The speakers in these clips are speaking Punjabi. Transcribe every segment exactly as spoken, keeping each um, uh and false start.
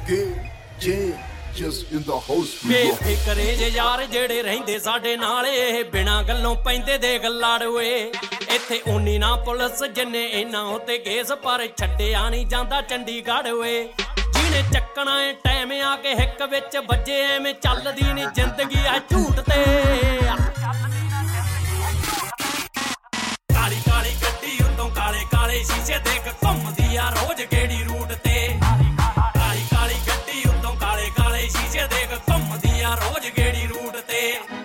Just in the house ਬੇਫਿਕਰੇ ਜੇ ਯਾਰ ਜਿਹੜੇ ਰਹਿੰਦੇ ਸਾਡੇ ਨਾਲ ਇਹ ਬਿਨਾਂ ਗੱਲੋਂ ਪੈਂਦੇ ਦੇਖ ਲਾੜੂਏ ਇੱਥੇ ਉਨੀ ਨਾ ਪੁਲਿਸ ਜਿੰਨੇ ਇਹਨਾਂ ਉਤੇ ਕੇਸ ਪਰ ਛੱਡਿਆ ਨਹੀਂ ਜਾਂਦਾ ਚੰਡੀਗੜ੍ਹ ਓਏ ਜਿਹਨੇ ਚੱਕਣਾ ਏ ਟਾਈਮ ਆ ਕੇ ਹਿੱਕ ਵਿੱਚ ਵੱਜੇ ਐਵੇਂ ਚੱਲਦੀ ਨਹੀਂ ਜ਼ਿੰਦਗੀ ਆ ਝੂਠ ਤੇ ਕਾਲੀ ਕਾਲੀ ਗੱਡੀ ਉੱਤੋਂ ਕਾਲੇ ਕਾਲੇ ਸ਼ੀਸ਼ੇ ਦੇਖ ਘੁੰਮਦੀ ਆ ਰੋਜ਼ ਕਿਹੜੀ ਰੂਟ ਤੇ ਕਾਲੀ ਕਾਲੀ ਗੱਡੀ ਉੱਤੋਂ ਕਾਲੇ ਕਾਲੇ ਸ਼ੀਸ਼ੇ ਦੇਖ ਘੁੰਮਦੀ ਆ ਰੋਜ਼ ਕਿਹੜੀ ਰੂਟ ਤੇ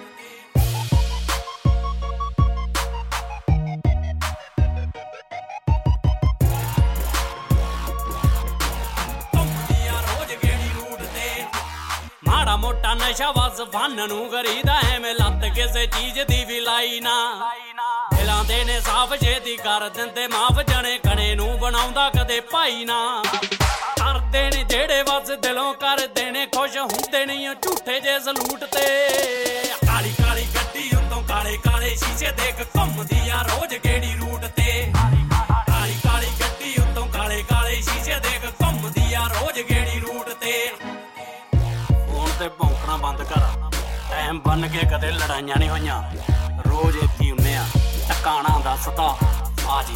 ਘੁੰਮਦੀ ਆ ਰੋਜ਼ ਕਿਹੜੀ ਰੂਟ ਤੇ ਮਾੜਾ ਮੋਟਾ ਨਸ਼ਾ ਵਸ ਫਨ ਨੂੰ ਕਰੀਦਾ ਐਵੇਂ ਲੱਤ ਕਿਸੇ ਚੀਜ਼ ਦੀ ਵੀ ਲਾਈ ਨਾ ਦਿਲਾਂਦੇ ਨੇ ਸਾਫ ਛੇਤੀ ਕਰ ਦਿੰਦੇ ਮਾਫ ਜਣੇ ਕਣੇ ਨੂੰ ਬਣਾਉਂਦਾ ਕਦੇ ਭਾਈ ਨਾ ਕਰਦੇ ਨੇ ਜਿਹੜੇ ਵਸ ਦਿਲੋਂ ਕਰਦੇ ਨੇ ਖੁਸ਼ ਹੁੰਦੇ ਨਹੀਂ ਝੂਠੇ ਜੇ ਸਲੂਟ ਤੇ ਕਾਲੀ ਕਾਲੀ ਗੱਡੀ ਉੱਤੋਂ ਕਾਲੇ ਕਾਲੇ ਸ਼ੀਸ਼ੇ ਦੇਖ ਘੁੰਮਦੀ ਆ ਰੋਜ਼ ਕਿਹੜੀ ਰੂਟ ਤੇ ਕਾਲੀ ਕਾਲੀ ਗੱਡੀ ਉੱਤੋਂ ਕਾਲੇ ਕਾਲੇ ਸ਼ੀਸ਼ੇ ਦੇਖ ਘੁੰਮਦੀ ਆ ਰੋਜ਼ ਕਿਹੜੀ ਰੂਟ ਤੇ ਹੁਣ ਤੇ ਭੌਂਕਣਾ ਬੰਦ ਕਰ ਟਾਈਮ ਬੰਨ ਕੇ ਕਦੇ ਲੜਾਈਆਂ ਨਹੀਂ ਹੋਈਆਂ ਰੋਜ਼ ਇੱਥੇ ਹੁੰਨੇ ਆ ਟਿਕਾਣਾ ਦੱਸਦਾ ਆ ਜੀ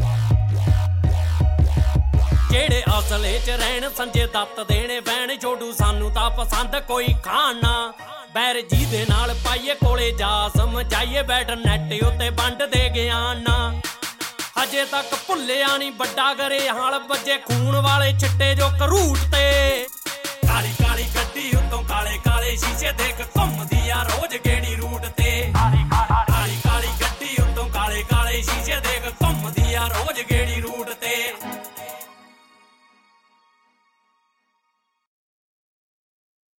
ਜਿਹੜੇ ਅਸਲੇ ਚ ਰਹਿਣ ਸੰਜੇ ਦੱਤ ਦੇਣੇ ਬੈਣ ਛੋਡੂ ਸਾਨੂੰ ਤਾਂ ਪਸੰਦ ਕੋਈ ਖਾਣਾ ਬੈਰ ਜੀ ਦੇ ਨਾਲ ਪਾਈਏ ਕੋਲੇ ਜਾ ਸਮਝਾਈਏ ਬੈਠ ਨੈਟ ਉੱਤੇ ਵੰਡ ਦੇ ਗਿਆਨਾ ਹਜੇ ਤੱਕ ਭੁੱਲਿਆ ਨਹੀਂ ਵੱਡਾ ਗਰੇ ਹਾਲ ਵੱਜੇ ਖੂਨ ਵਾਲੇ ਛਿੱਟੇ ਜੋ ਕਰੂਟ ਤੇ ਕਾਲੀ ਕਾਲੀ ਗੱਡੀ ਉੱਤੋਂ ਕਾਲੇ ਕਾਲੇ ਸ਼ੀਸ਼ੇ ਦੇਖ ਘੁੰਮਦੀ ਆ ਰੋਜ਼ ਕਿਹੜੀ ਰੂਟ ਤੇ ਕਾਲੀ ਕਾਲੀ ਗੱਡੀ ਉੱਤੋਂ ਕਾਲੇ ਕਾਲੇ ਸ਼ੀਸ਼ੇ ਦੇਖ ਘੁੰਮਦੀ ਆ ਰੋਜ਼ ਕਿਹੜੀ ਰੂਟ